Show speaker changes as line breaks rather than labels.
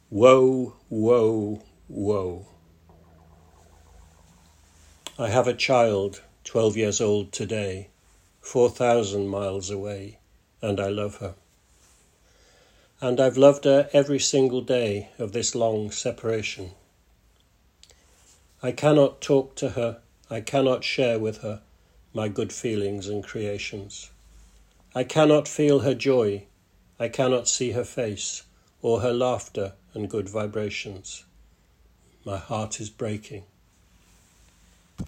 Woe, woe, woe. I have a child, 12 years old today, 4,000 miles away, and I love her. And I've loved her every single day of this long separation. I cannot talk to her, I cannot share with her my good feelings and creations. I cannot feel her joy, I cannot see her face, or her laughter and good vibrations. My heart is breaking.